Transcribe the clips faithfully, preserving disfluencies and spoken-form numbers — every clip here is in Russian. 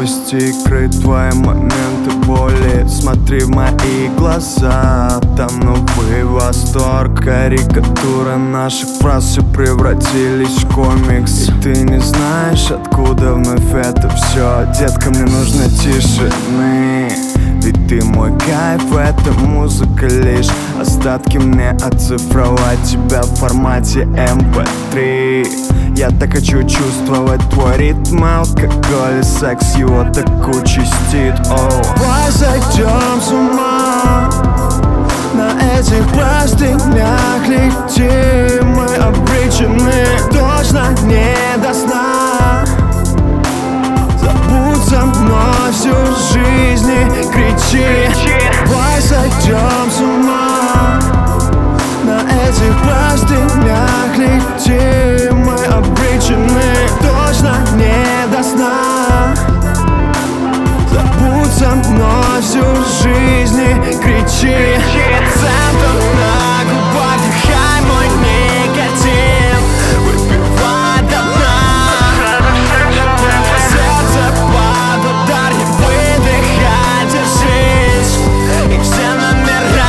новости игры, твои моменты боли. Смотри в мои глаза, там новый восторг. Карикатура наших фраз, все превратились в комикс. И ты не знаешь, откуда вновь это все. Детка, мне нужно тишины, ведь ты мой кайф, эта музыка лишь остатки. Мне оцифровать тебя в формате эм пэ три. Я так хочу чувствовать твой ритм, алкоголь и секс, его так участит. Давай сойдем с ума, на этих простынях летим. Мы обречены точно не до сна. Забудь со мной всю жизнь и кричи. Давай сойдем с ума, на этих простынях летим. Мы обречены точно не до сна. Забудь со мной всю жизнь и кричи. Центр на губах, дыхай мой никотин. Выпивай до дна, сердце под удар, не выдыхай, держись. И все номера.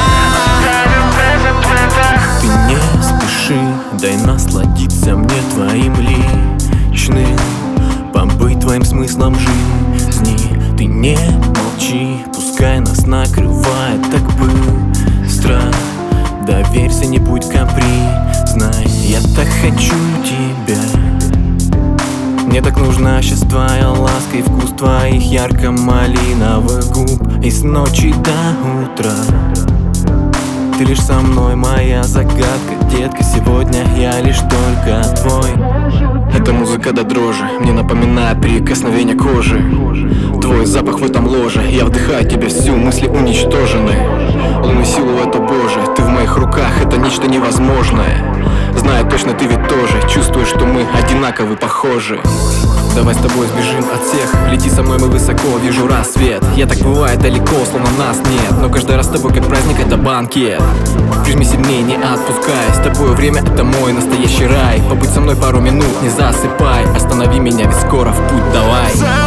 Ты не спеши, дай насладиться мне твоим личным, побыть твоим смыслом жизни. Ты не молчи, пускай нас накрывает так быстро. Доверься, не будь капризнай, я так хочу тебя. Мне так нужна сейчас твоя ласка и вкус твоих ярко-малиновых губ. И с ночи до утра ты лишь со мной, моя загадка. Детка, сегодня я лишь только твой. Эта музыка до дрожи мне напоминает прикосновение кожи. Твой запах в этом ложе, я вдыхаю тебя всю, мысли уничтожены. Лунную силу эту, Боже, ты в моих руках, это нечто невозможное. Знаю точно, ты ведь тоже чувствуешь, что мы одинаковы, похожи. Давай с тобой сбежим от всех, лети со мной, мы высоко, вижу рассвет. Я так бывает далеко, словно нас нет, но каждый раз с тобой как праздник, это банкет. Прижми сильнее, не отпускай, с тобой время это мой настоящий рай. Побудь со мной пару минут, не засыпай, останови меня, ведь скоро в путь давай.